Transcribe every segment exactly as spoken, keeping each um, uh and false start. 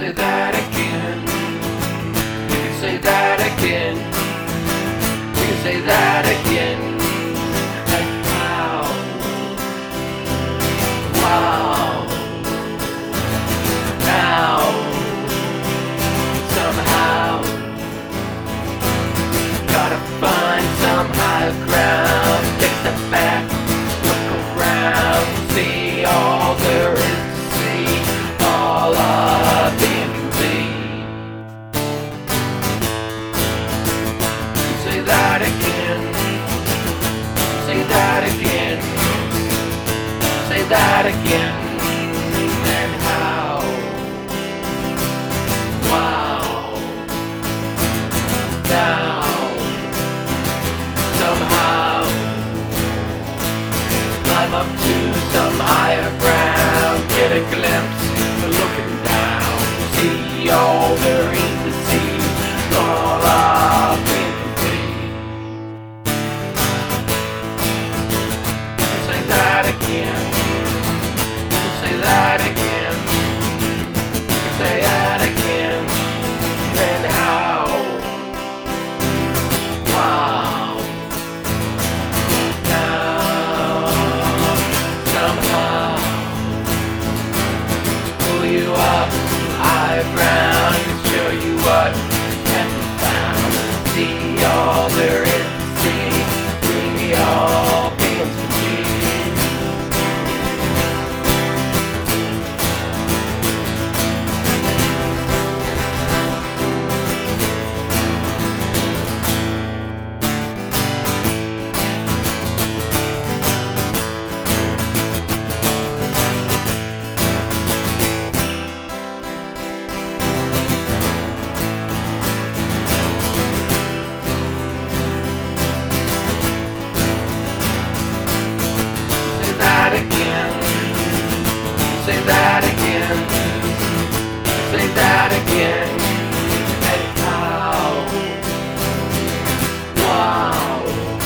say that again. We can say that again. We can say that again. Like wow, wow. Now, somehow, gotta find some higher ground. Take step back, look around, see all there is to see, all of being complete. Say that again. Say that again. Say that again. And how? Wow. Now, somehow, climb up to some higher ground, get a glimpse, looking down, see all there is to see, all of it complete. Say that again. Say that again. Say that again. And how? Wow. Now, somehow, pull you up high ground and show you what can be found. See all there is to see. Bring me all beings to be. Say that again. Say that again. And how? Wow.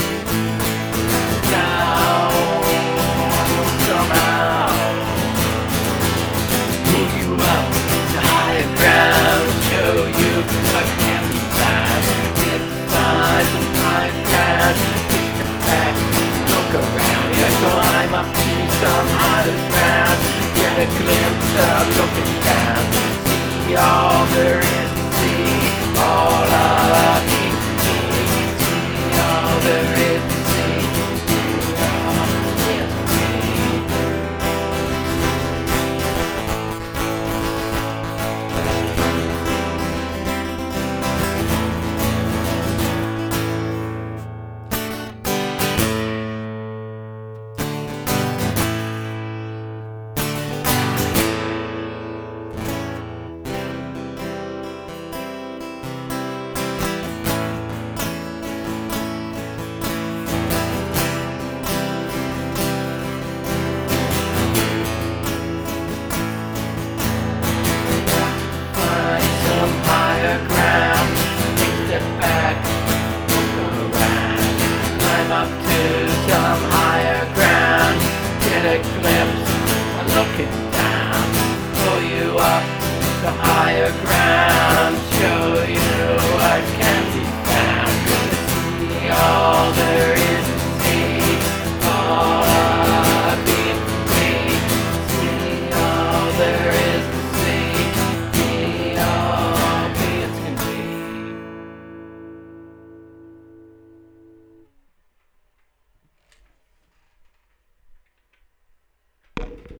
Now, somehow, move you up to higher ground, show you what can be found. Get find some high ground, take a back, look around, yeah, climb up to some higher ground. Get a glimpse of looking down, see all there is.